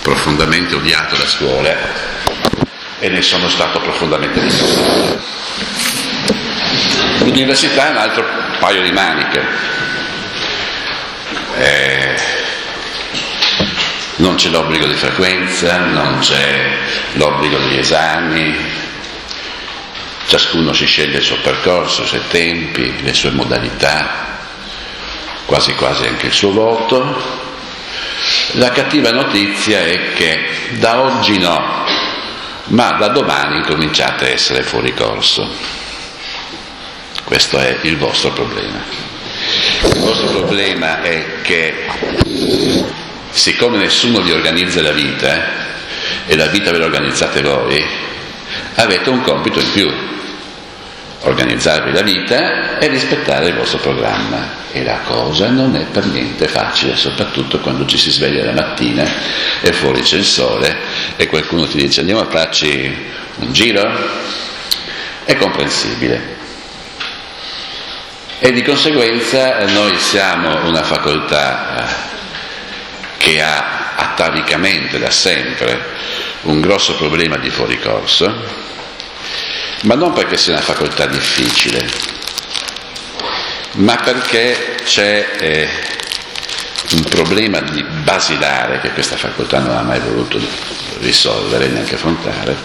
profondamente odiato la scuola e ne sono stato profondamente disturbato. L'università è un altro paio di maniche. Non c'è l'obbligo di frequenza, non c'è l'obbligo degli esami, ciascuno si sceglie il suo percorso, i suoi tempi, le sue modalità, quasi quasi anche il suo voto. La cattiva notizia è che da oggi no, ma da domani cominciate a essere fuori corso. Questo è il vostro problema. Il vostro problema è che, siccome nessuno vi organizza la vita, e la vita ve la organizzate voi, avete un compito in più: organizzarvi la vita e rispettare il vostro programma. E la cosa non è per niente facile, soprattutto quando ci si sveglia la mattina e fuori c'è il sole e qualcuno ti dice andiamo a farci un giro. È comprensibile. E di conseguenza noi siamo una facoltà che ha atavicamente da sempre un grosso problema di fuoricorso, ma non perché sia una facoltà difficile, ma perché c'è un problema basilare che questa facoltà non ha mai voluto risolvere, neanche affrontare,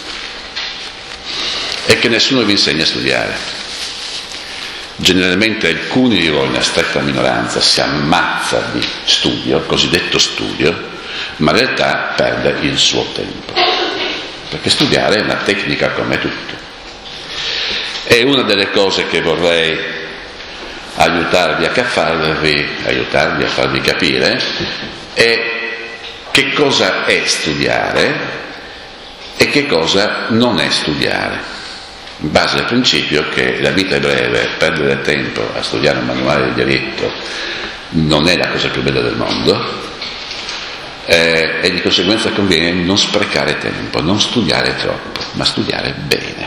e che nessuno vi insegna a studiare. Generalmente alcuni di voi, una stretta minoranza, si ammazza di studio, cosiddetto studio, ma in realtà perde il suo tempo, perché studiare è una tecnica come tutto. E una delle cose che vorrei aiutarvi a farvi capire è che cosa è studiare e che cosa non è studiare, in base al principio che la vita è breve, perdere tempo a studiare un manuale di diritto non è la cosa più bella del mondo, e di conseguenza conviene non sprecare tempo, non studiare troppo, ma studiare bene.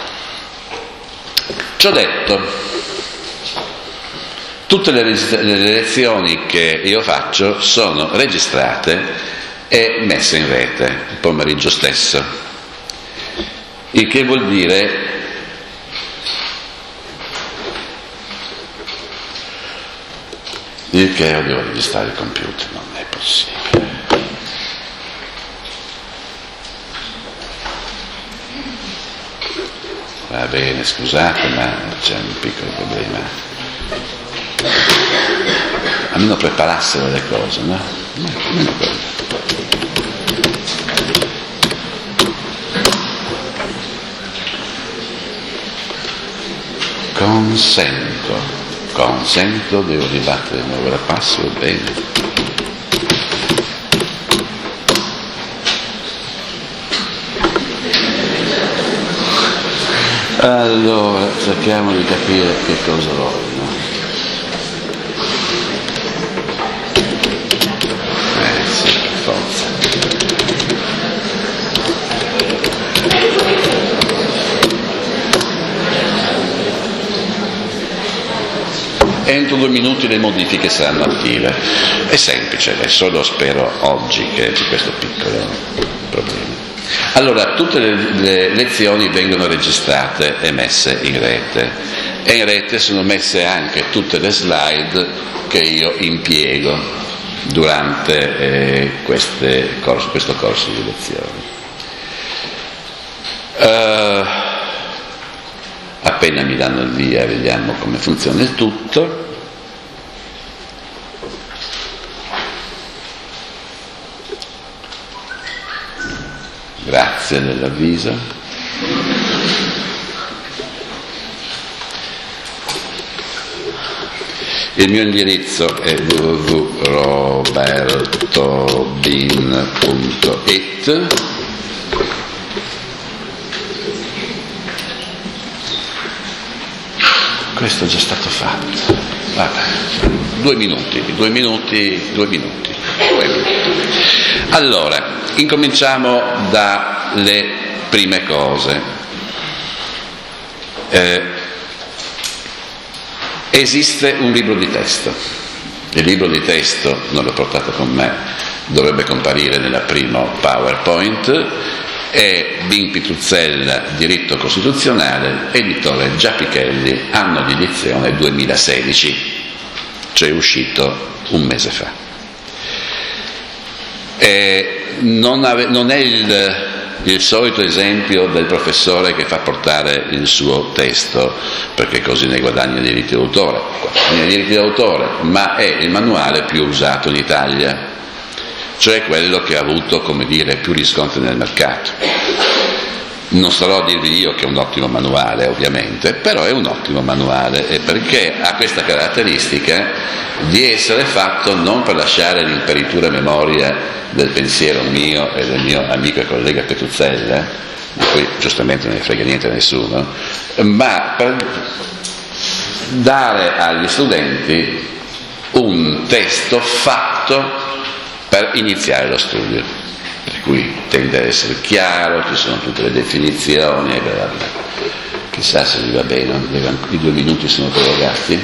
Ciò detto, tutte le lezioni che io faccio sono registrate e messe in rete il pomeriggio stesso, il che vuol dire che io devo registrare il computer, non è possibile. Va bene, scusate, ma c'è un piccolo problema. Almeno preparassero le cose, no? Almeno quello. Consento, devo ribattere di nuovo la password, bene. Allora, cerchiamo di capire che cosa vogliono. Sì, per forza. Entro 2 minuti le modifiche saranno attive. È semplice, è solo, spero, oggi che c'è questo piccolo problema. Allora, tutte le lezioni vengono registrate e messe in rete, e in rete sono messe anche tutte le slide che io impiego durante questo corso di lezioni. Appena mi danno il via vediamo come funziona il tutto. Grazie dell'avviso. Il mio indirizzo è www.robertobin.it. Questo è già stato fatto. Vabbè. 2 minuti. Allora, incominciamo dalle prime cose. Esiste un libro di testo. Il libro di testo non l'ho portato con me dovrebbe comparire nella primo PowerPoint, è Bing Pitruzzella, diritto costituzionale, editore Giapichelli, anno di edizione 2016, cioè uscito un mese fa. Non è il solito esempio del professore che fa portare il suo testo perché così ne guadagna diritti d'autore, ma è il manuale più usato in Italia, cioè quello che ha avuto, come dire, più riscontri nel mercato. Non starò a dirvi io che è un ottimo manuale, ovviamente, però è un ottimo manuale, perché ha questa caratteristica di essere fatto non per lasciare l'imperitura memoria del pensiero mio e del mio amico e collega Pitruzzella, di cui giustamente non ne frega niente a nessuno, ma per dare agli studenti un testo fatto per iniziare lo studio, per cui tende ad essere chiaro, ci sono tutte le definizioni e bla bla bla. Chissà se gli va bene, i 2 minuti sono prorogati.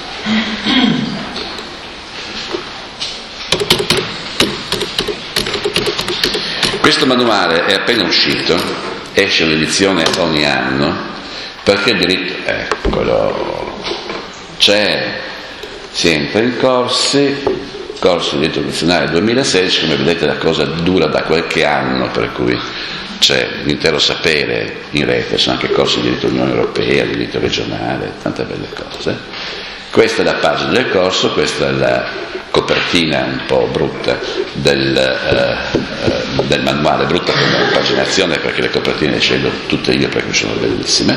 Questo manuale è appena uscito, esce un'edizione ogni anno, perché il diritto, eccolo, c'è, si entra in corso di diritto costituzionale 2016, come vedete la cosa dura da qualche anno, per cui c'è l'intero sapere in rete, sono anche corsi di diritto dell'Unione Europea, di diritto regionale, tante belle cose. Questa è la pagina del corso, questa è la copertina un po' brutta del manuale, brutta come paginazione perché le copertine le scelgo tutte io perché sono bellissime.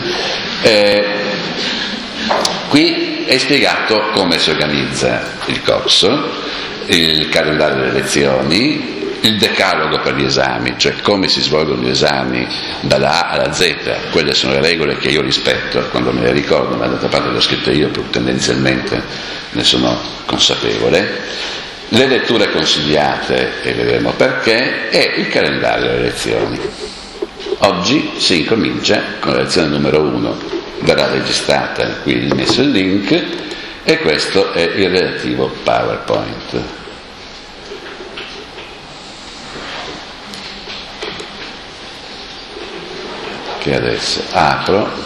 Qui è spiegato come si organizza il corso, il calendario delle lezioni, il decalogo per gli esami, cioè come si svolgono gli esami dalla A alla Z. Quelle sono le regole che io rispetto quando me le ricordo, ma d'altra parte le ho scritte io, tendenzialmente ne sono consapevole. Le letture consigliate, e vedremo perché, e il calendario delle lezioni. Oggi si incomincia con la lezione numero 1, verrà registrata, qui messo il link, e questo è il relativo PowerPoint. Che adesso apro.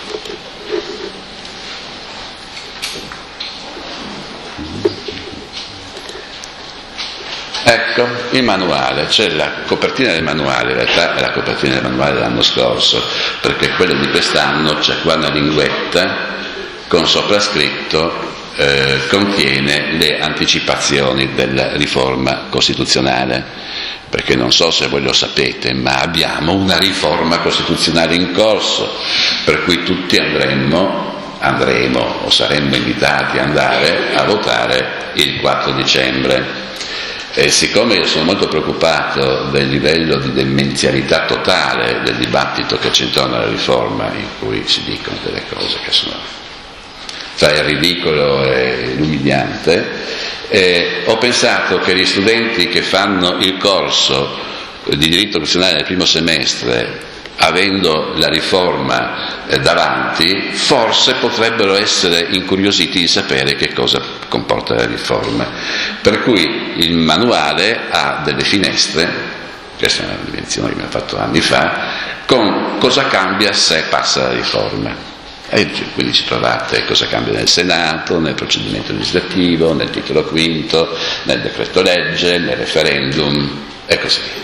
Ecco il manuale, c'è la copertina del manuale, in realtà è la copertina del manuale dell'anno scorso, perché quella di quest'anno c'è qua una linguetta con soprascritto contiene le anticipazioni della riforma costituzionale, perché non so se voi lo sapete, ma abbiamo una riforma costituzionale in corso, per cui tutti andremo o saremmo invitati ad andare a votare il 4 dicembre. E siccome io sono molto preoccupato del livello di demenzialità totale del dibattito che c'è intorno alla riforma, in cui si dicono delle cose che sono tra il ridicolo e l'umiliante, ho pensato che gli studenti che fanno il corso di diritto costituzionale nel primo semestre, avendo la riforma davanti, forse potrebbero essere incuriositi di sapere che cosa comporta la riforma. Per cui il manuale ha delle finestre, questa è una invenzione che abbiamo fatto anni fa, con cosa cambia se passa la riforma. E quindi ci trovate cosa cambia nel Senato, nel procedimento legislativo, nel titolo quinto, nel decreto legge, nel referendum e così via.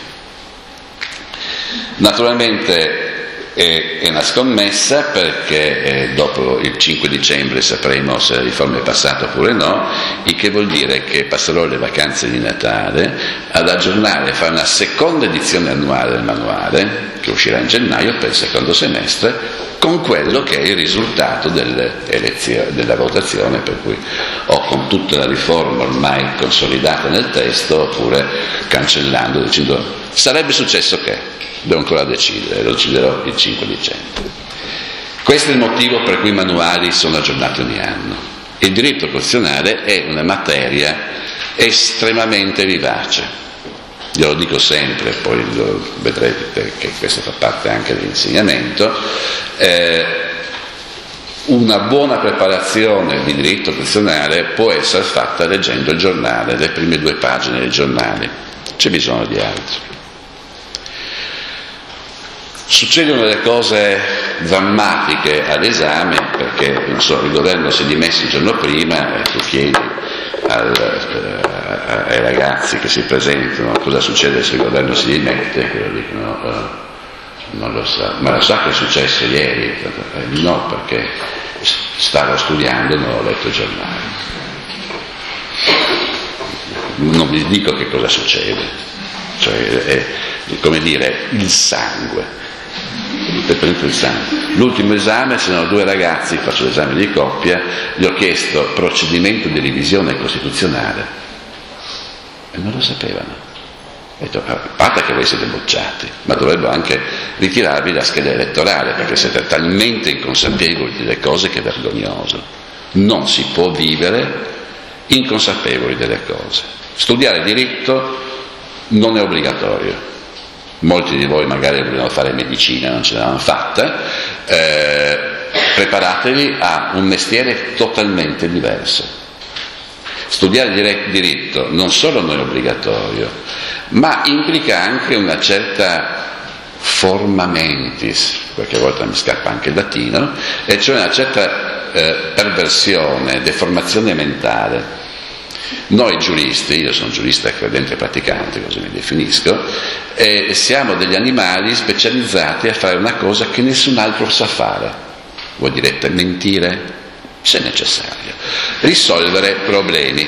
Naturalmente è una scommessa, perché dopo il 5 dicembre sapremo se la riforma è passata oppure no, il che vuol dire che passerò le vacanze di Natale ad aggiornare, fare una seconda edizione annuale del manuale che uscirà in gennaio per il secondo semestre, con quello che è il risultato della votazione, per cui o con tutta la riforma ormai consolidata nel testo, oppure cancellando, dicendo sarebbe successo che, devo ancora decidere, lo deciderò il 5 dicembre. Questo è il motivo per cui i manuali sono aggiornati ogni anno. Il diritto costituzionale è una materia estremamente vivace. Io lo dico sempre, poi lo vedrete che questo fa parte anche dell'insegnamento. Una buona preparazione di diritto costituzionale può essere fatta leggendo il giornale, le prime 2 pagine dei giornali. c'è bisogno di altro. Succedono delle cose drammatiche all'esame, perché il governo si è dimesso il giorno prima e tu chiedi ai ragazzi che si presentano cosa succede se il governo si dimette, e loro dicono non lo sa, ma lo sa che è successo ieri? No, perché stavo studiando e non ho letto il giornale. Non vi dico che cosa succede, cioè è come dire il sangue. L'ultimo esame, se erano 2 ragazzi, faccio l'esame di coppia, gli ho chiesto procedimento di revisione costituzionale e non lo sapevano. Ho detto, a parte che voi siete bocciati, ma dovrebbero anche ritirarvi la scheda elettorale, perché siete talmente inconsapevoli delle cose che è vergognoso. Non si può vivere inconsapevoli delle cose. Studiare diritto non è obbligatorio. Molti di voi magari volevano fare medicina, non ce l'hanno fatta, preparatevi a un mestiere totalmente diverso. Studiare diritto non solo non è obbligatorio, ma implica anche una certa forma mentis, qualche volta mi scappa anche il latino, e cioè una certa perversione, deformazione mentale. Noi giuristi, io sono giurista credente praticante, così mi definisco, siamo degli animali specializzati a fare una cosa che nessun altro sa fare. Voi direte mentire? Se necessario. Risolvere problemi.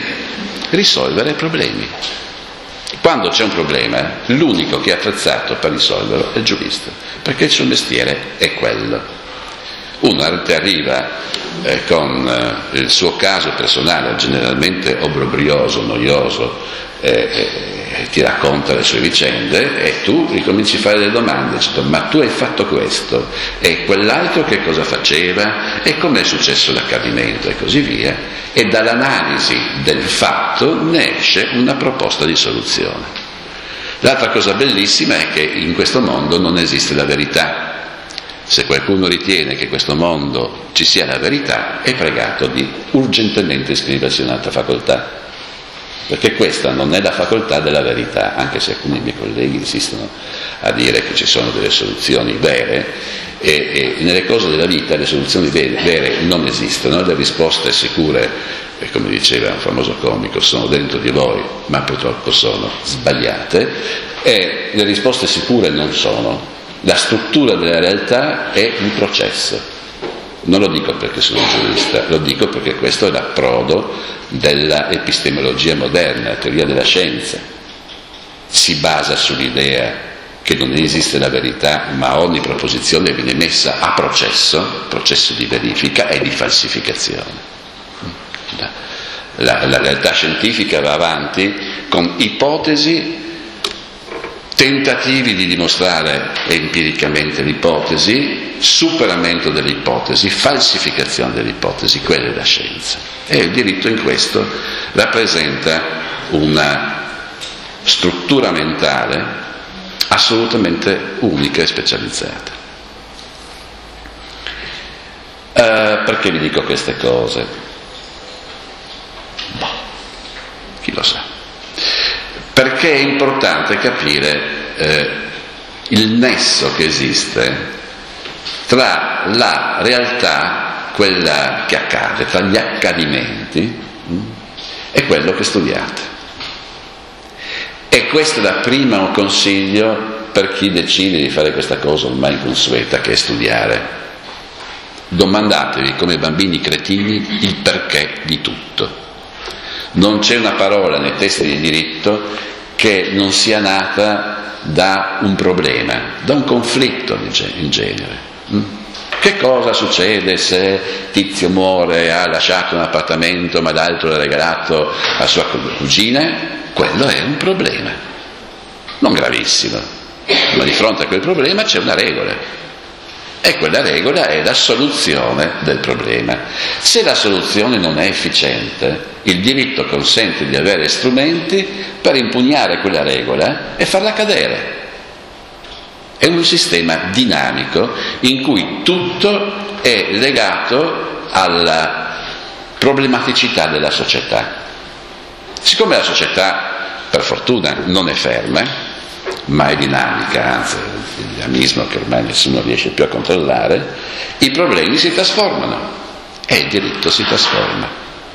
Quando c'è un problema, l'unico che è attrezzato per risolverlo è il giurista, perché il suo mestiere è quello. Uno arriva con il suo caso personale, generalmente obbrobrioso, noioso, ti racconta le sue vicende e tu ricominci a fare delle domande, dicendo, ma tu hai fatto questo e quell'altro che cosa faceva e com'è successo l'accadimento e così via, e dall'analisi del fatto ne esce una proposta di soluzione. L'altra cosa bellissima è che in questo mondo non esiste la verità. Se qualcuno ritiene che in questo mondo ci sia la verità, è pregato di urgentemente iscriversi in un'altra facoltà, perché questa non è la facoltà della verità, anche se alcuni miei colleghi insistono a dire che ci sono delle soluzioni vere, e nelle cose della vita le soluzioni vere non esistono, le risposte sicure, come diceva un famoso comico, sono dentro di voi, ma purtroppo sono sbagliate, e le risposte sicure non sono. La struttura della realtà è il processo. Non lo dico perché sono giurista, lo dico perché questo è l'approdo dell'epistemologia moderna, la teoria della scienza. Si basa sull'idea che non esiste la verità, ma ogni proposizione viene messa a processo di verifica e di falsificazione. La realtà scientifica va avanti con ipotesi, tentativi di dimostrare empiricamente l'ipotesi, superamento delle ipotesi, falsificazione delle ipotesi, quella è la scienza. E il diritto in questo rappresenta una struttura mentale assolutamente unica e specializzata. Perché vi dico queste cose? Chi lo sa? Perché è importante capire il nesso che esiste tra la realtà, quella che accade, tra gli accadimenti e quello che studiate. E questo è il primo consiglio per chi decide di fare questa cosa ormai inconsueta, che è studiare. Domandatevi come bambini cretini il perché di tutto. Non c'è una parola nei testi di diritto che non sia nata da un problema, da un conflitto in genere. Che cosa succede se Tizio muore, ha lasciato un appartamento ma l'altro l'ha regalato a sua cugina? Quello è un problema, non gravissimo, ma di fronte a quel problema c'è una regola. E quella regola è la soluzione del problema. Se la soluzione non è efficiente, il diritto consente di avere strumenti per impugnare quella regola e farla cadere. È un sistema dinamico in cui tutto è legato alla problematicità della società. Siccome la società per fortuna non è ferma, ma è dinamica, anzi il dinamismo che ormai nessuno riesce più a controllare, i problemi si trasformano e il diritto si trasforma.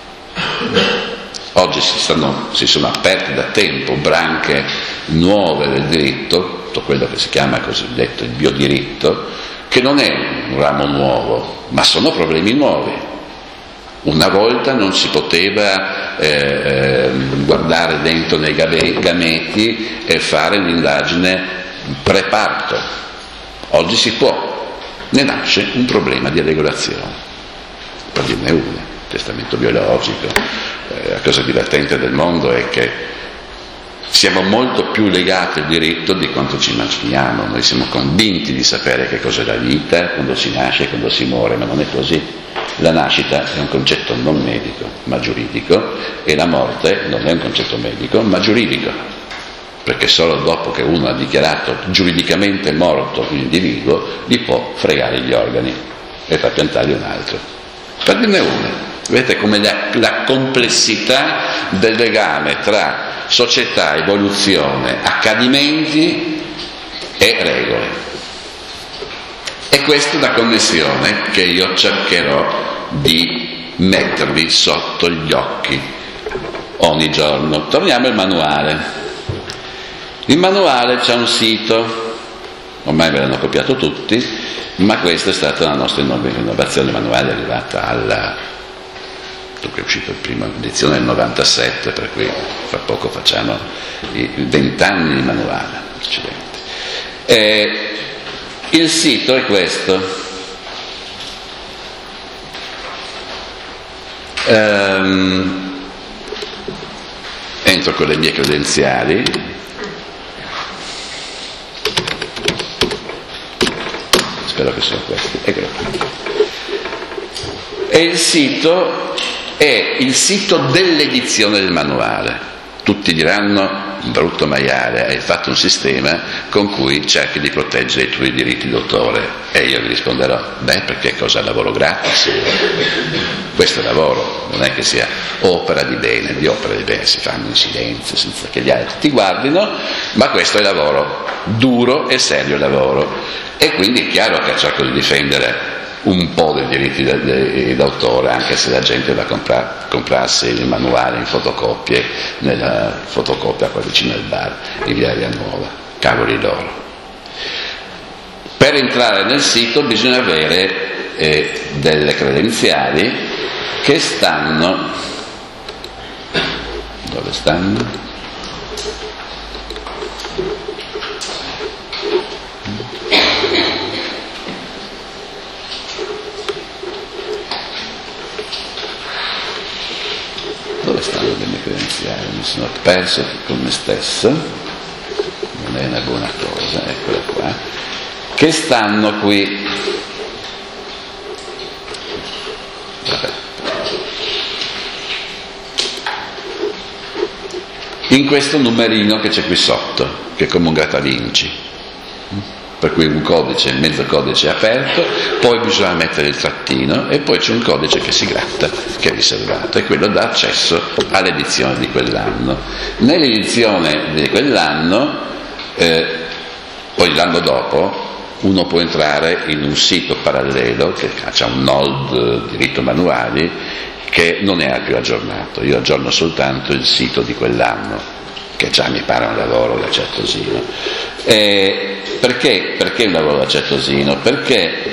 Oggi si sono aperte da tempo branche nuove del diritto, tutto quello che si chiama cosiddetto il biodiritto, che non è un ramo nuovo, ma sono problemi nuovi. Una volta non si poteva guardare dentro nei gameti e fare l'indagine preparto. Oggi si può, ne nasce un problema di regolazione. Per dirne una, testamento biologico. La cosa divertente del mondo è che siamo molto più legati al diritto di quanto ci immaginiamo. Noi siamo convinti di sapere che cos'è la vita, quando si nasce e quando si muore, ma non è così. La nascita è un concetto non medico ma giuridico, e la morte non è un concetto medico ma giuridico, perché solo dopo che uno ha dichiarato giuridicamente morto un individuo gli può fregare gli organi e trapiantargli un altro. Per dirne una, vedete come la complessità del legame tra società, evoluzione, accadimenti e regole. E questa è una connessione che io cercherò di mettervi sotto gli occhi ogni giorno. Torniamo al manuale. Il manuale c'è un sito, ormai ve l'hanno copiato tutti, ma questa è stata la nostra innovazione. Il manuale è arrivata è uscito la prima edizione nel 97, per cui fra poco facciamo i 20 anni di manuale. Il sito è questo. Entro con le mie credenziali. Spero che siano questi. Eccolo qua. E il sito è il sito dell'edizione del manuale. Tutti diranno: brutto maiale, hai fatto un sistema con cui cerchi di proteggere i tuoi diritti d'autore. E io vi risponderò: perché cosa? Lavoro gratis? Questo è lavoro, non è che sia opera di bene. Di opera di bene si fanno in silenzio senza che gli altri ti guardino, ma questo è lavoro, duro e serio lavoro. E quindi è chiaro che cerco di difendere un po' dei diritti d'autore, anche se la gente va a comprarsi il manuale in fotocopie nella fotocopia qua vicino al bar in via Nuova. Cavoli loro. Per entrare nel sito bisogna avere delle credenziali che stanno, dove stanno? Dove stanno le mie credenziali? Mi sono perso con me stesso, non è una buona cosa, eccola qua, che stanno qui. Vabbè. In questo numerino che c'è qui sotto, che è come un grattavinci, per cui un codice, mezzo codice aperto, poi bisogna mettere il trattino e poi c'è un codice che si gratta, che è riservato, e quello dà accesso all'edizione di quell'anno. Nell'edizione di quell'anno, poi l'anno dopo, uno può entrare in un sito parallelo che ha un node diritto manuali che non è più aggiornato. Io aggiorno soltanto il sito di quell'anno, che già mi pare un lavoro da certosino. Perché un lavoro da certosino? Perché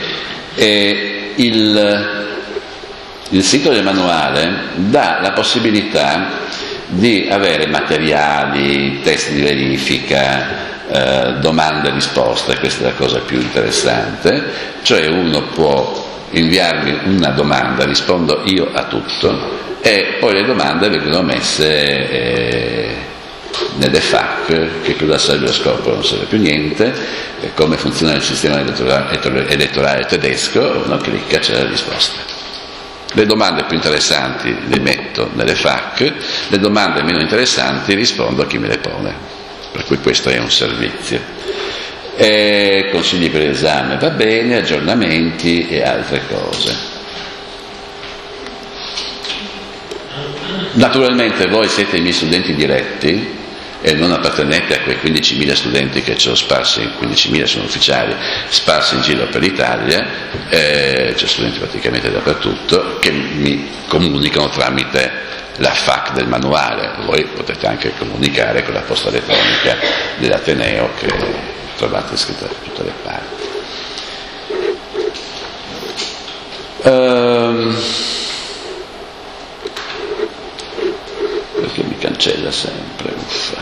il sito del manuale dà la possibilità di avere materiali, test di verifica, domande e risposte. Questa è la cosa più interessante, cioè uno può inviarmi una domanda, rispondo io a tutto, e poi le domande vengono messe nelle FAQ, che cosa serve lo scopo? Non serve più niente. Come funziona il sistema elettorale tedesco? Uno clicca, c'è la risposta. Le domande più interessanti le metto nelle FAQ, le domande meno interessanti rispondo a chi me le pone, per cui questo è un servizio. Consigli per l'esame va bene, aggiornamenti e altre cose. Naturalmente voi siete i miei studenti diretti e non appartenete a quei 15.000 studenti che ci sono sparsi, 15.000 sono ufficiali, sparsi in giro per l'Italia, c'è studenti praticamente dappertutto, che mi comunicano tramite la FAQ del manuale. Voi potete anche comunicare con la posta elettronica dell'Ateneo che trovate scritta da tutte le parti. Perché mi cancella sempre, uffa.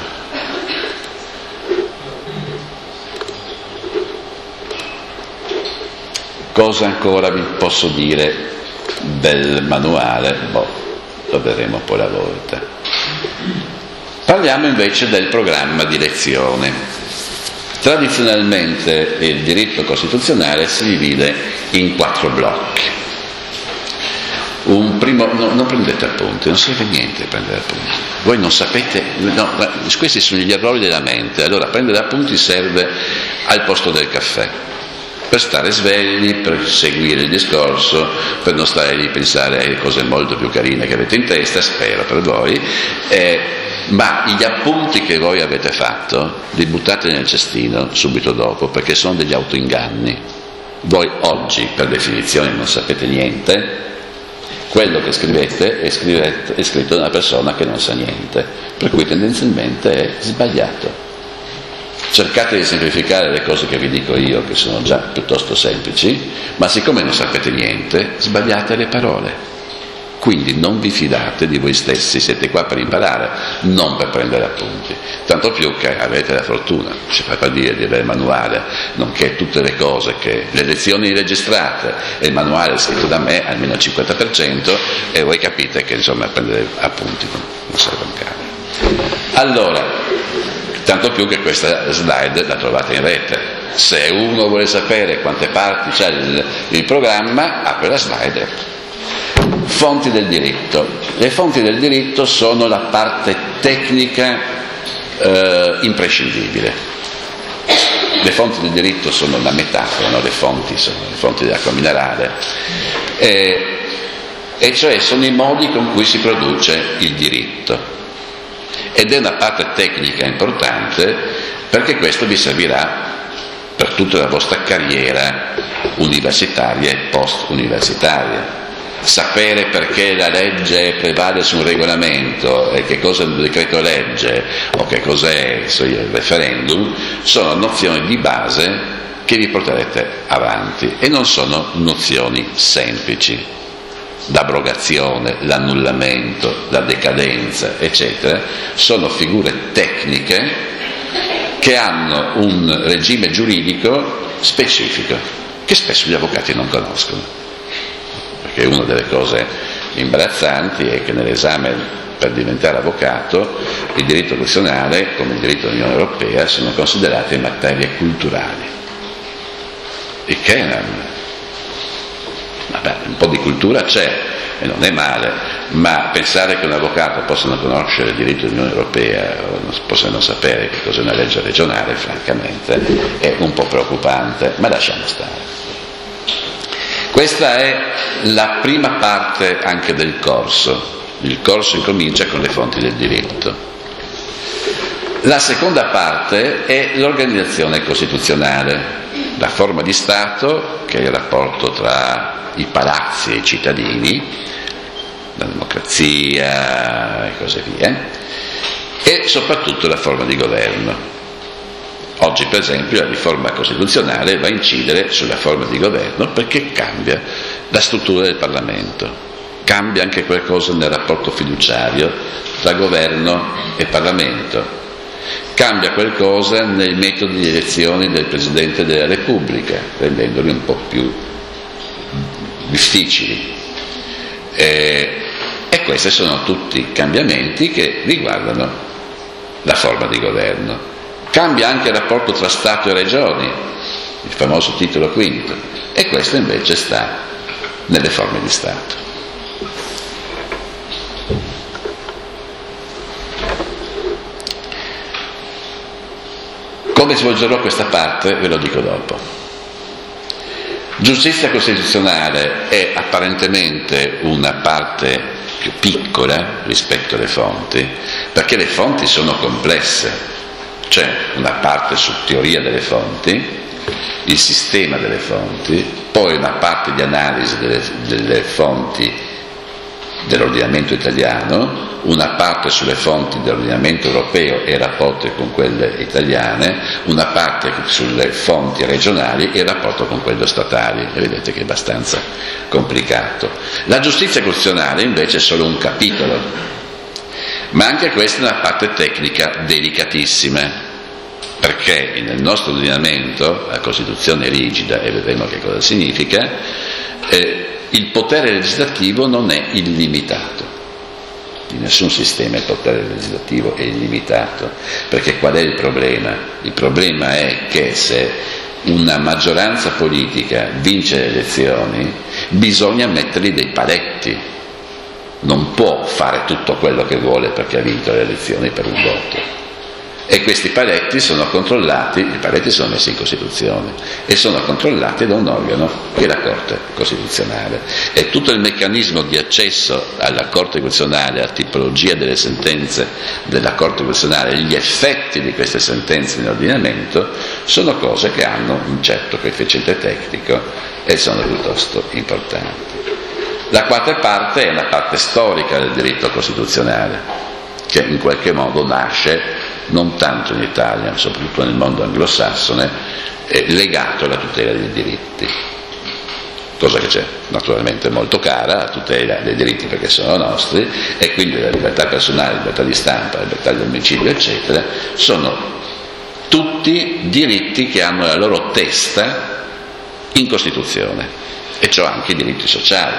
Cosa ancora vi posso dire del manuale? Lo vedremo poi la volta. Parliamo invece del programma di lezione. Tradizionalmente il diritto costituzionale si divide in 4 blocchi. Un primo, non prendete appunti, non serve niente prendere appunti. Voi non sapete, questi sono gli errori della mente. Allora prendere appunti serve al posto del caffè, per stare svegli, per seguire il discorso, per non stare lì a pensare alle cose molto più carine che avete in testa, spero per voi, ma gli appunti che voi avete fatto li buttate nel cestino subito dopo, perché sono degli autoinganni. Voi oggi per definizione non sapete niente, quello che scrivete è scritto da una persona che non sa niente, per cui tendenzialmente è sbagliato. Cercate di semplificare le cose che vi dico io, che sono già piuttosto semplici, ma siccome non sapete niente, sbagliate le parole. Quindi non vi fidate di voi stessi, siete qua per imparare, non per prendere appunti. Tanto più che avete la fortuna, ci fa per dire, di avere il manuale, nonché tutte le cose che le lezioni registrate e il manuale scritto da me, almeno il 50%, e voi capite che insomma prendere appunti non serve un cane. Allora, tanto più che questa slide la trovate in rete. Se uno vuole sapere quante parti c'ha il programma, apre la slide. Fonti del diritto. Le fonti del diritto sono la parte tecnica imprescindibile. Le fonti del diritto sono la metafora, no? Le fonti sono le fonti dell'acqua minerale, e cioè sono i modi con cui si produce il diritto. Ed è una parte tecnica importante, perché questo vi servirà per tutta la vostra carriera universitaria e post-universitaria. Sapere perché la legge prevale su un regolamento e che cosa è un decreto legge o che cos'è il referendum sono nozioni di base che vi porterete avanti, e non sono nozioni semplici. L'abrogazione, l'annullamento, la decadenza, eccetera, sono figure tecniche che hanno un regime giuridico specifico che spesso gli avvocati non conoscono. Perché una delle cose imbarazzanti è che nell'esame per diventare avvocato il diritto costituzionale, come il diritto dell'Unione Europea, sono considerate materie culturali. Il che un po' di cultura c'è e non è male, ma pensare che un avvocato possa non conoscere il diritto dell'Unione Europea o possa non sapere che cos'è una legge regionale, francamente è un po' preoccupante, ma lasciamo stare. Questa è la prima parte anche del corso. Il corso incomincia con le fonti del diritto. La seconda parte è l'organizzazione costituzionale, la forma di Stato, che è il rapporto tra i palazzi e i cittadini, la democrazia e così via, e soprattutto la forma di governo. Oggi, per esempio, la riforma costituzionale va a incidere sulla forma di governo perché cambia la struttura del Parlamento, cambia anche qualcosa nel rapporto fiduciario tra governo e Parlamento, cambia qualcosa nei metodi di elezione del Presidente della Repubblica, rendendoli un po' più difficili. E questi sono tutti cambiamenti che riguardano la forma di governo. Cambia anche il rapporto tra Stato e Regioni, il famoso titolo quinto, e questo invece sta nelle forme di Stato. Come svolgerò questa parte ve lo dico dopo. Giustizia costituzionale è apparentemente una parte più piccola rispetto alle fonti, perché le fonti sono complesse. C'è una parte su teoria delle fonti, il sistema delle fonti, poi una parte di analisi delle fonti dell'ordinamento italiano, una parte sulle fonti dell'ordinamento europeo e rapporti con quelle italiane, una parte sulle fonti regionali e il rapporto con quelle statali. E vedete che è abbastanza complicato. La giustizia costituzionale invece è solo un capitolo, ma anche questa è una parte tecnica delicatissima, perché nel nostro ordinamento la Costituzione è rigida, e vedremo che cosa significa, il potere legislativo non è illimitato. In nessun sistema il potere legislativo è illimitato, perché qual è il problema? Il problema è che se una maggioranza politica vince le elezioni bisogna mettergli dei paletti, non può fare tutto quello che vuole perché ha vinto le elezioni per un voto. E questi paletti sono controllati, i paletti sono messi in Costituzione e sono controllati da un organo che è la Corte Costituzionale. E tutto il meccanismo di accesso alla Corte Costituzionale, la tipologia delle sentenze della Corte Costituzionale, gli effetti di queste sentenze nell'ordinamento sono cose che hanno un certo coefficiente tecnico e sono piuttosto importanti. La quarta parte è una parte storica del diritto costituzionale, che in qualche modo nasce non tanto in Italia, ma soprattutto nel mondo anglosassone, legato alla tutela dei diritti, cosa che c'è naturalmente molto cara, la tutela dei diritti perché sono nostri, e quindi la libertà personale, la libertà di stampa, la libertà dell'omicidio, eccetera, sono tutti diritti che hanno la loro testa in Costituzione, e ciò anche i diritti sociali.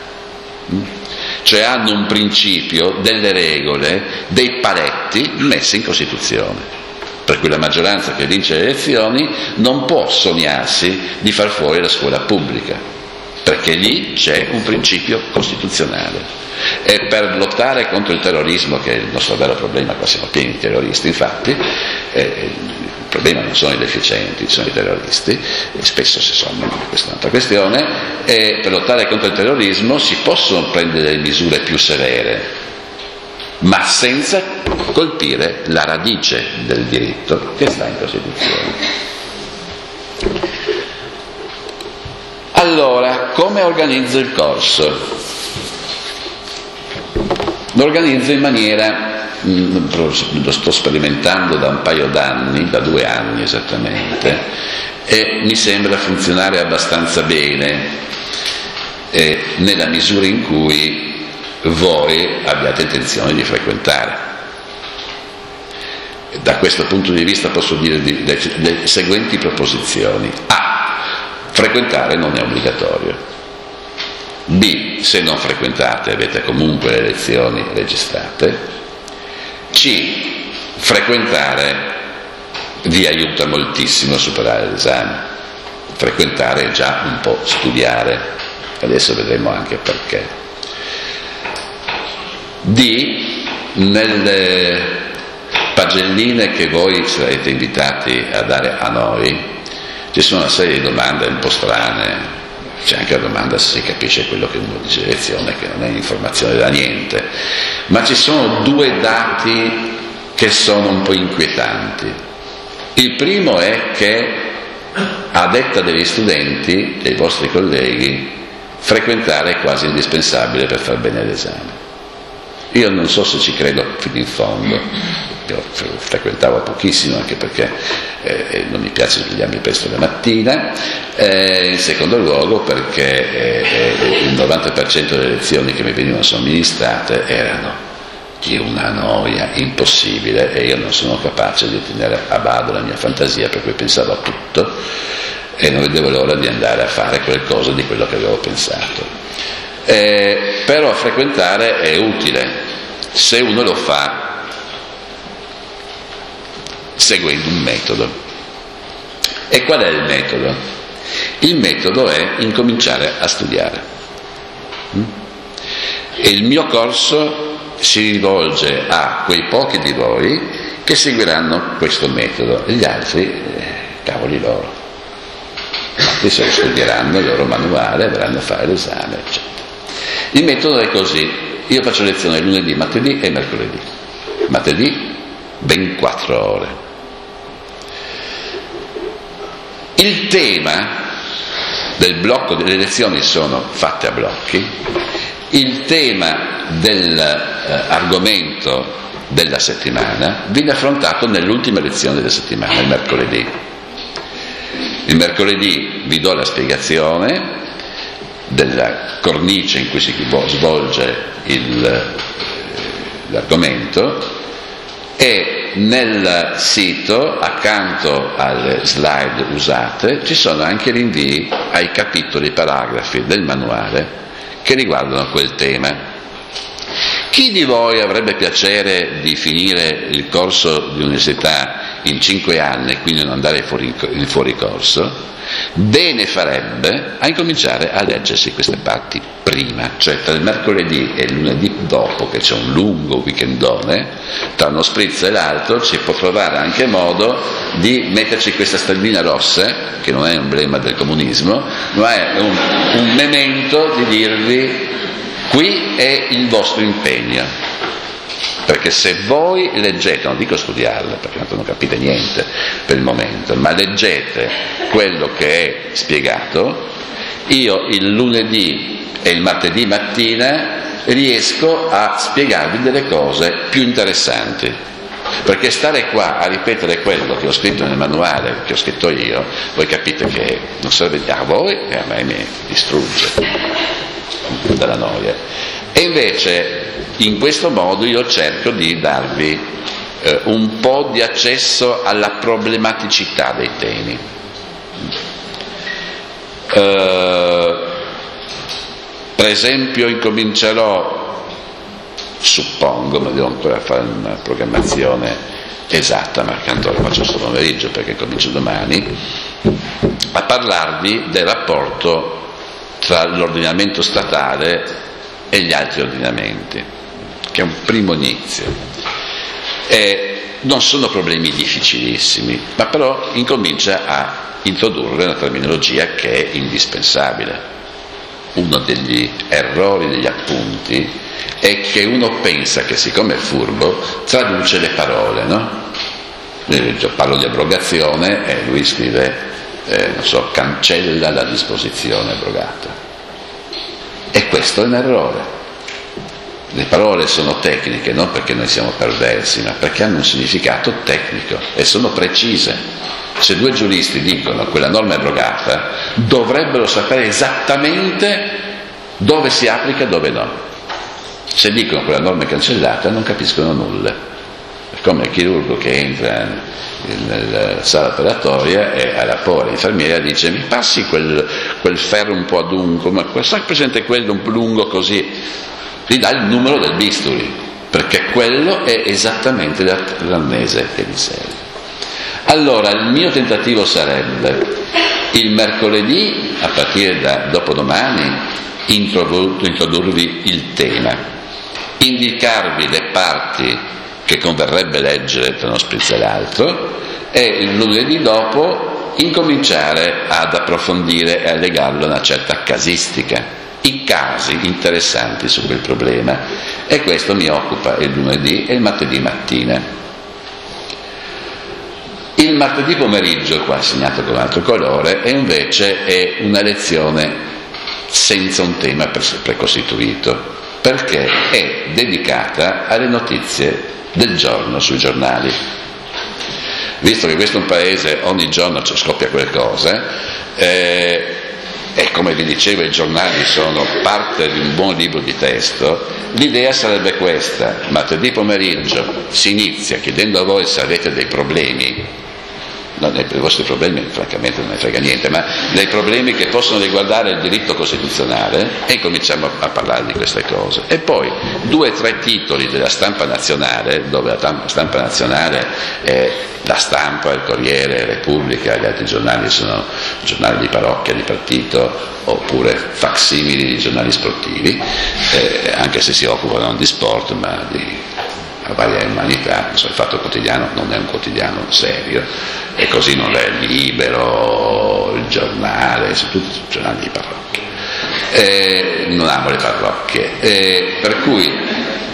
Cioè hanno un principio, delle regole, dei paletti messi in Costituzione, per cui la maggioranza che vince le elezioni non può sognarsi di far fuori la scuola pubblica, perché lì c'è un principio costituzionale. E per lottare contro il terrorismo, che è il nostro vero problema, qua siamo pieni di terroristi infatti, il problema non sono i deficienti, sono i terroristi, e spesso si sono, questa è un'altra questione, e per lottare contro il terrorismo si possono prendere delle misure più severe, ma senza colpire la radice del diritto che sta in Costituzione. Allora, come organizzo il corso? Lo organizzo in maniera, lo sto sperimentando da un paio d'anni, da 2 anni esattamente, e mi sembra funzionare abbastanza bene, nella misura in cui voi abbiate intenzione di frequentare. Da questo punto di vista posso dire le seguenti proposizioni. A. Frequentare non è obbligatorio. B. Se non frequentate avete comunque le lezioni registrate. C. Frequentare vi aiuta moltissimo a superare l'esame. Frequentare è già un po' studiare, adesso vedremo anche perché. D. Nelle pagelline che voi sarete invitati a dare a noi ci sono una serie di domande un po' strane. C'è anche la domanda se si capisce quello che uno dice in lezione, che non è informazione da niente, ma ci sono 2 dati che sono un po' inquietanti. Il primo è che, a detta degli studenti, dei vostri colleghi, frequentare è quasi indispensabile per far bene l'esame. Io non so se ci credo fino in fondo. Io frequentavo pochissimo anche perché non mi piace svegliarmi presto la mattina, in secondo luogo perché il 90% delle lezioni che mi venivano somministrate erano di una noia impossibile e io non sono capace di tenere a bado la mia fantasia, per cui pensavo a tutto e non vedevo l'ora di andare a fare qualcosa di quello che avevo pensato. Però frequentare è utile se uno lo fa seguendo un metodo. E qual è il metodo? Il metodo è incominciare a studiare. E il mio corso si rivolge a quei pochi di voi che seguiranno questo metodo, gli altri, cavoli loro. Gli studieranno il loro manuale, avranno a fare l'esame, eccetera. Il metodo è così: io faccio lezione lunedì, martedì e mercoledì. Martedì ben 4 ore. Il tema del blocco delle lezioni sono fatte a blocchi, il tema dell'argomento della settimana viene affrontato nell'ultima lezione della settimana, il mercoledì. Il mercoledì vi do la spiegazione della cornice in cui si svolge l'argomento, e nel sito, accanto alle slide usate, ci sono anche rinvii ai capitoli, paragrafi del manuale che riguardano quel tema. Chi di voi avrebbe piacere di finire il corso di università in 5 anni e quindi non andare in fuori corso? Bene farebbe a incominciare a leggersi queste parti prima, cioè tra il mercoledì e il lunedì dopo, che c'è un lungo weekendone, tra uno spritz e l'altro ci può trovare anche modo di metterci questa stellina rossa, che non è un emblema del comunismo, ma è un memento di dirvi: qui è il vostro impegno. Perché se voi leggete, non dico studiarla perché tanto non capite niente per il momento, ma leggete quello che è spiegato, io il lunedì e il martedì mattina riesco a spiegarvi delle cose più interessanti. Perché stare qua a ripetere quello che ho scritto nel manuale, che ho scritto io, voi capite che non serve a voi e a me mi distrugge dalla noia. E invece in questo modo io cerco di darvi un po' di accesso alla problematicità dei temi. Per esempio incomincerò, suppongo, ma devo ancora fare una programmazione esatta, ma tanto la faccio solo pomeriggio perché comincio domani, a parlarvi del rapporto tra l'ordinamento statale e gli altri ordinamenti, che è un primo inizio. Non sono problemi difficilissimi, ma però incomincia a introdurre una terminologia che è indispensabile. Uno degli errori degli appunti è che uno pensa che, siccome è furbo, traduce le parole, no? Io parlo di abrogazione e lui scrive, cancella la disposizione abrogata. E questo è un errore. Le parole sono tecniche non perché noi siamo perversi, ma perché hanno un significato tecnico e sono precise. Se 2 giuristi dicono quella norma è abrogata, dovrebbero sapere esattamente dove si applica e dove no. Se dicono quella norma è cancellata, non capiscono nulla. È come il chirurgo che entra nella sala operatoria e alla povera infermiera dice: mi passi quel ferro un po' adunco, ma sai presente quello un po' lungo così? Gli dà il numero del bisturi, perché quello è esattamente l'arnese che gli serve. Allora il mio tentativo sarebbe il mercoledì, a partire da dopodomani, introdurvi il tema, indicarvi le parti che converrebbe leggere tra uno spritz e l'altro, e il lunedì dopo incominciare ad approfondire e a legarlo a una certa casistica, i casi interessanti su quel problema, e questo mi occupa il lunedì e il martedì mattina. Il martedì pomeriggio, qua segnato con un altro colore, e invece è una lezione senza un tema precostituito, perché è dedicata alle notizie del giorno sui giornali. Visto che questo è un paese, ogni giorno scoppia qualcosa, e come vi dicevo i giornali sono parte di un buon libro di testo, l'idea sarebbe questa: martedì pomeriggio si inizia chiedendo a voi se avete dei problemi, non dei vostri problemi francamente non ne frega niente, ma dei problemi che possono riguardare il diritto costituzionale, e cominciamo a parlare di queste cose. E poi 2 o 3 titoli della stampa nazionale, dove la stampa nazionale è La Stampa, il Corriere, Repubblica, gli altri giornali sono giornali di parrocchia, di partito, oppure facsimili di giornali sportivi, anche se si occupano non di sport ma di varia umanità. Il Fatto Quotidiano non è un quotidiano serio, e così non è Libero, il Giornale, sono tutti giornali di parrocchia. Non amo le parrocchie, per cui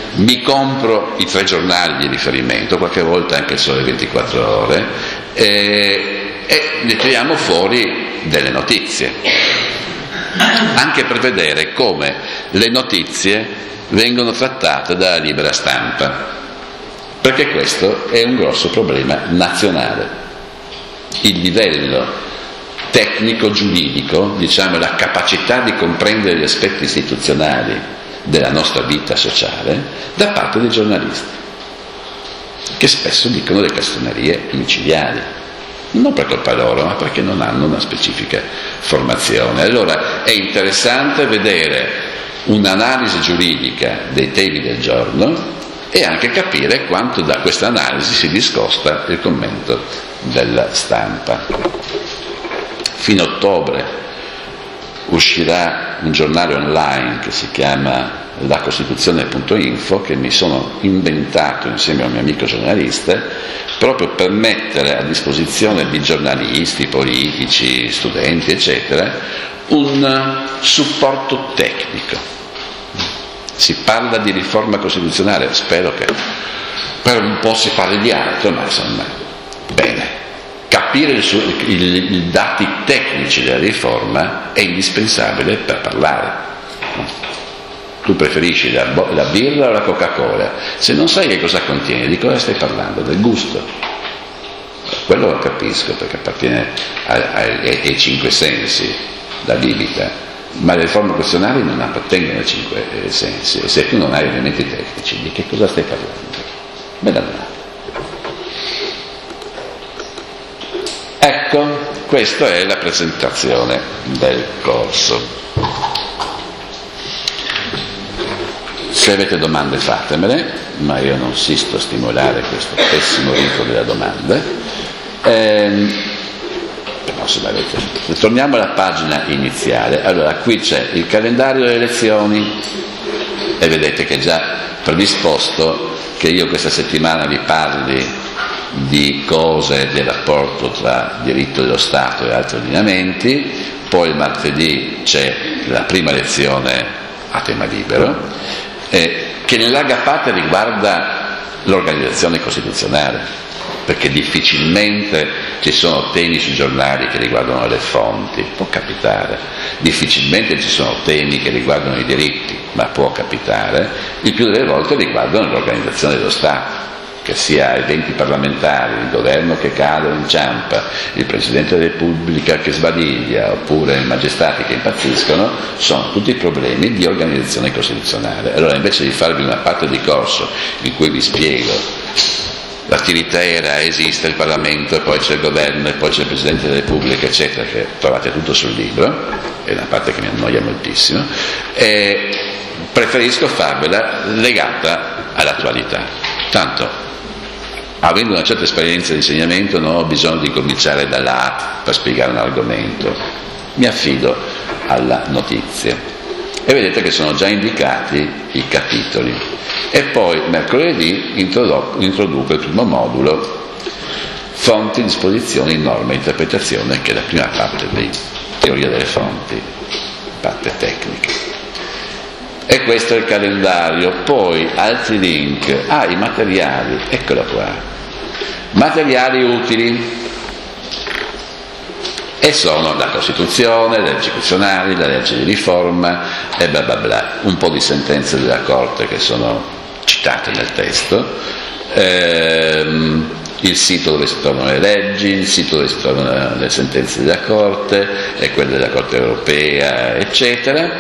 mi compro i 3 giornali di riferimento, qualche volta anche il Sole 24 Ore, e ne tiriamo fuori delle notizie, anche per vedere come le notizie vengono trattate dalla libera stampa, perché questo è un grosso problema nazionale. Il livello tecnico-giuridico, diciamo la capacità di comprendere gli aspetti istituzionali della nostra vita sociale da parte dei giornalisti, che spesso dicono le castronerie micidiali, non per colpa loro, ma perché non hanno una specifica formazione. Allora è interessante vedere un'analisi giuridica dei temi del giorno e anche capire quanto da questa analisi si discosta il commento della stampa. Fino a ottobre uscirà un giornale online che si chiama lacostituzione.info, che mi sono inventato insieme a un mio amico giornalista proprio per mettere a disposizione di giornalisti, politici, studenti eccetera un supporto tecnico. Si parla di riforma costituzionale, spero che per un po' si parli di altro, ma insomma bene. Capire i dati tecnici della riforma è indispensabile per parlare. Tu preferisci la birra o la Coca-Cola? Se non sai che cosa contiene, di cosa stai parlando? Del gusto. Quello lo capisco, perché appartiene ai 5 sensi, la bibita, ma le riforme costituzionali non appartengono ai 5 sensi, e se tu non hai elementi tecnici, di che cosa stai parlando? Bella domanda. Ecco, questa è la presentazione del corso. Se avete domande fatemele, ma io non insisto a stimolare questo pessimo rito della domanda. Però se l'avete. Torniamo alla pagina iniziale. Allora, qui c'è il calendario delle lezioni e vedete che è già predisposto che io questa settimana vi parli di cose del rapporto tra diritto dello Stato e altri ordinamenti, poi il martedì c'è la prima lezione a tema libero, che in larga parte riguarda l'organizzazione costituzionale, perché difficilmente ci sono temi sui giornali che riguardano le fonti, può capitare, difficilmente ci sono temi che riguardano i diritti, ma può capitare, il più delle volte riguardano l'organizzazione dello Stato, che sia eventi parlamentari, il governo che cade o inciampa, il Presidente della Repubblica che sbadiglia, oppure i magistrati che impazziscono, sono tutti problemi di organizzazione costituzionale. Allora, invece di farvi una parte di corso in cui vi spiego l'attività era, esiste il Parlamento, e poi c'è il governo, e poi c'è il Presidente della Repubblica, eccetera, che trovate tutto sul libro, è una parte che mi annoia moltissimo, e preferisco farvela legata all'attualità. Tanto, avendo una certa esperienza di insegnamento, non ho bisogno di cominciare dalla A per spiegare un argomento, mi affido alla notizia. E vedete che sono già indicati i capitoli. E poi mercoledì introduco il primo modulo, fonti, disposizioni, norme e interpretazione, che è la prima parte di teoria delle fonti, parte tecnica. E questo è il calendario. Poi altri link, i materiali, eccolo qua, materiali utili, e sono la Costituzione, le leggi costituzionali, la legge di riforma e bla bla bla, un po' di sentenze della Corte che sono citate nel testo, il sito dove si trovano le leggi, il sito dove si trovano le sentenze della Corte e quelle della Corte europea, eccetera,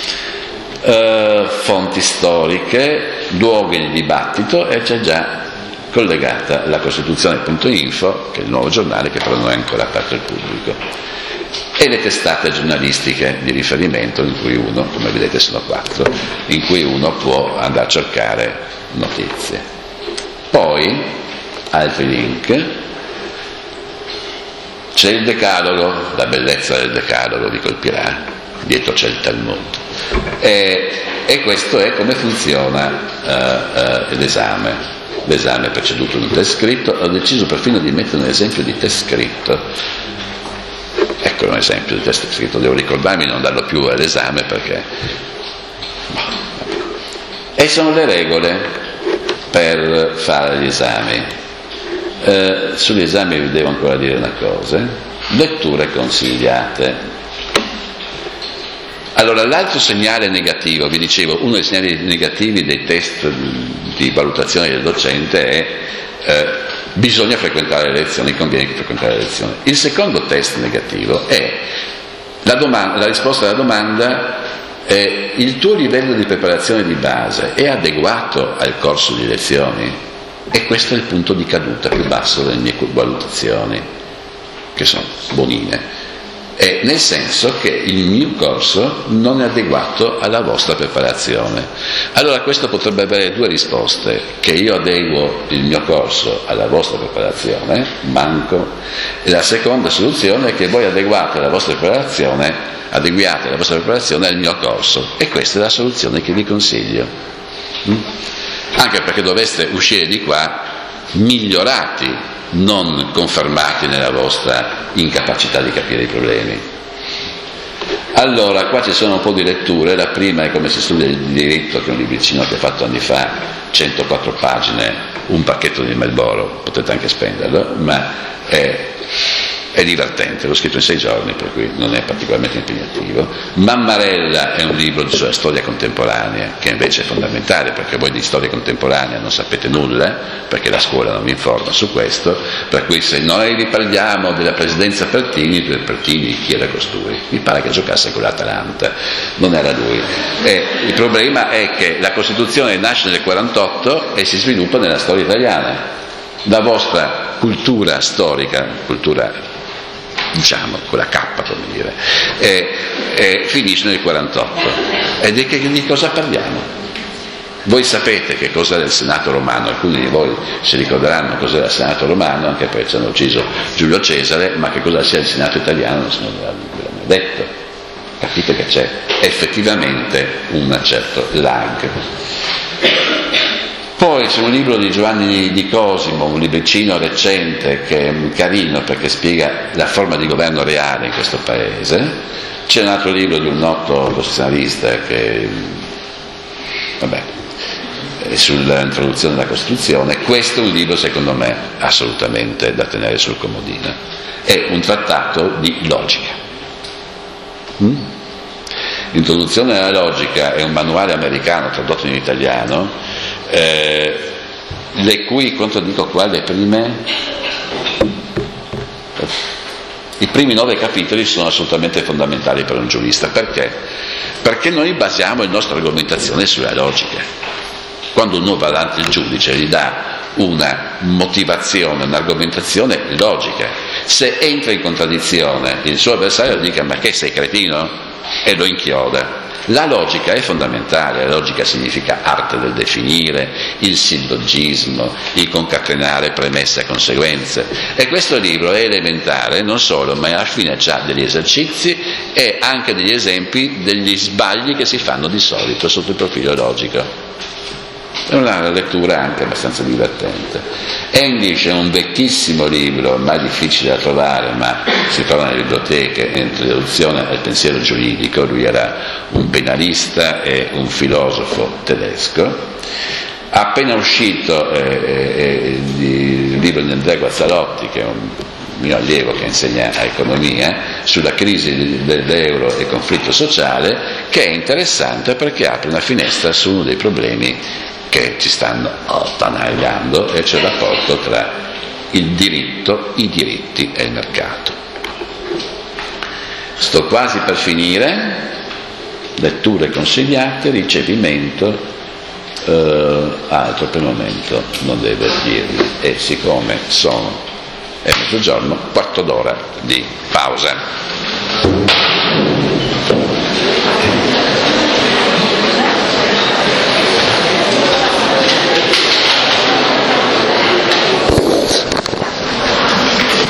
fonti storiche, luoghi di dibattito, e c'è già collegata la Costituzione.info, che è il nuovo giornale che però non è ancora aperto al pubblico, e le testate giornalistiche di riferimento, in cui uno, come vedete sono 4, in cui uno può andare a cercare notizie. Poi altri link, c'è il Decalogo, la bellezza del Decalogo vi colpirà, dietro c'è il Talmud, e questo è come funziona l'esame preceduto da un test scritto. Ho deciso perfino di mettere un esempio di test scritto. Ecco un esempio di test scritto, devo ricordarmi di non darlo più all'esame perché E sono le regole per fare gli esami. Sugli esami vi devo ancora dire una cosa: letture consigliate. Allora, l'altro segnale negativo, vi dicevo, uno dei segnali negativi dei test di valutazione del docente è bisogna frequentare le lezioni, conviene frequentare le lezioni. Il secondo test negativo è la risposta alla domanda: il tuo livello di preparazione di base è adeguato al corso di lezioni? E questo è il punto di caduta più basso delle mie valutazioni, che sono buonine. Nel senso che il mio corso non è adeguato alla vostra preparazione. Allora questo potrebbe avere due risposte: che io adeguo il mio corso alla vostra preparazione, manco, e la seconda soluzione è che voi adeguate la vostra preparazione al mio corso, e questa è la soluzione che vi consiglio, anche perché dovreste uscire di qua migliorati, non confermati nella vostra incapacità di capire i problemi. Allora, qua ci sono un po' di letture. La prima è Come si studia il diritto, che è un libricino che ho fatto anni fa, 104 pagine, un pacchetto di Marlboro, potete anche spenderlo, ma è divertente, l'ho scritto in 6 giorni, per cui non è particolarmente impegnativo. Mammarella è un libro sulla storia contemporanea, che invece è fondamentale, perché voi di storia contemporanea non sapete nulla, perché la scuola non vi informa su questo, per cui se noi vi parliamo della presidenza Pertini, chi era costui? Mi pare che giocasse con l'Atalanta, non era lui. Il problema è che la Costituzione nasce nel 48 e si sviluppa nella storia italiana. La vostra cultura storica, diciamo con la K, come dire, finisce nel 48. E di cosa parliamo? Voi sapete che cos'era il Senato romano, alcuni di voi si ricorderanno cos'era il Senato romano, anche perché ci hanno ucciso Giulio Cesare, ma che cosa sia il Senato italiano non se ne l'hanno detto. Capite che c'è effettivamente un certo lag. Poi c'è un libro di Giovanni Di Cosimo, un libricino recente che è carino perché spiega la forma di governo reale in questo paese. C'è un altro libro di un noto costituzionalista che, è sull'introduzione della Costituzione. Questo è un libro, secondo me, assolutamente da tenere sul comodino. È un trattato di logica. L'introduzione alla logica è un manuale americano tradotto in italiano, le cui, contraddico qua, i primi 9 capitoli sono assolutamente fondamentali per un giurista. Perché? Perché noi basiamo la nostra argomentazione sulla logica. Quando uno va davanti al giudice gli dà una motivazione, un'argomentazione logica. Se entra in contraddizione il suo avversario dica: ma che sei cretino? E lo inchioda. La logica è fondamentale. La logica significa arte del definire, il sillogismo, il concatenare premesse e conseguenze. E questo libro è elementare, non solo, ma alla fine ha degli esercizi e anche degli esempi degli sbagli che si fanno di solito sotto il profilo logico. È una lettura anche abbastanza divertente. English è un vecchissimo libro, ormai difficile da trovare, ma si trova nelle biblioteche, è introduzione al pensiero giuridico. Lui era un penalista e un filosofo tedesco. Appena uscito il libro di Andrea Guazzalotti, che è un mio allievo che insegna economia, sulla crisi dell'euro e conflitto sociale, che è interessante perché apre una finestra su uno dei problemi che ci stanno attanagliando, e c'è il rapporto tra il diritto, i diritti e il mercato. Sto quasi per finire. Letture consigliate, ricevimento, altro per il momento non deve dirvi, e siccome è mezzogiorno, quarto d'ora di pausa.